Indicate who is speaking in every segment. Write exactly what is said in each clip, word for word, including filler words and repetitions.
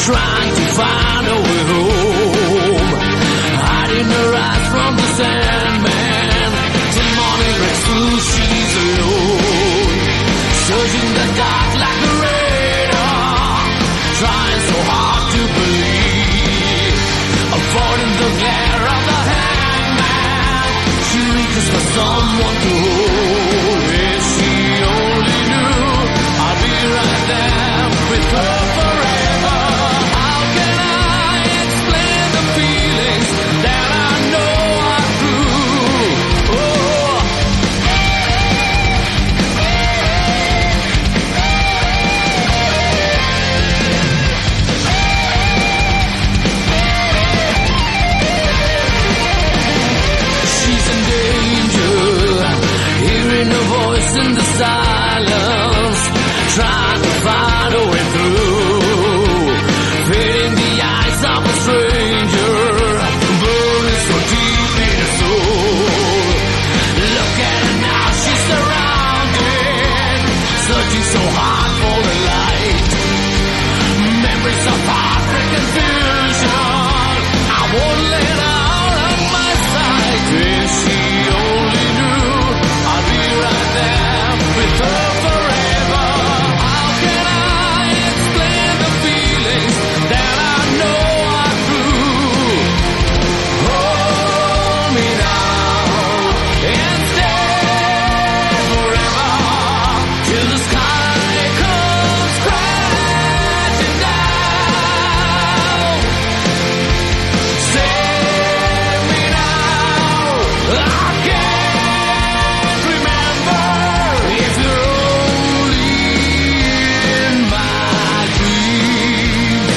Speaker 1: trying to find a way home, hiding her eyes from the Sandman. Till morning breaks through, she's alone, searching the dark like a radar, trying so hard to believe, avoiding the glare of the hangman. She reaches for someone to hold. If she only knew I'd be right there with her forever. How can I explain the feelings that I know are true? Oh. She's in danger, hearing a voice in the silence, trying to find a way through, fading the eyes of a stranger, burning so deep in her soul. Look at her now, she's surrounded, searching so hard for the light. Memories of heartbreak and confusion, I won't let her out of my sight. If she only knew I'd be right there with her forever. How can I explain the feelings that I know are true? Hold me now and stay forever till the sky comes crashing down. Save me now, I can't remember if you're only in my dreams.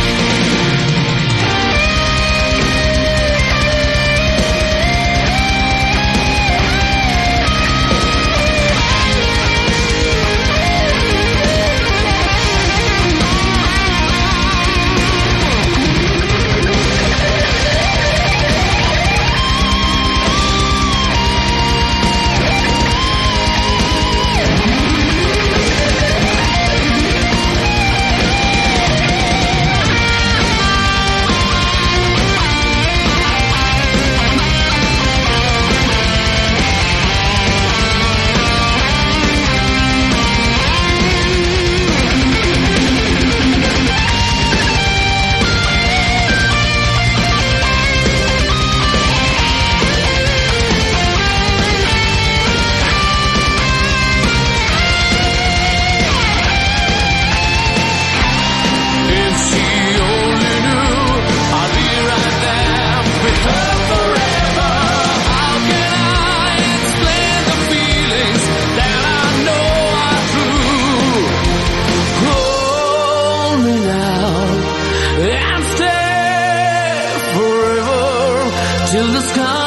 Speaker 1: If she only knew I'd be right there with her forever. How can I explain the feelings that I know are true? Hold me now and stay forever till the sky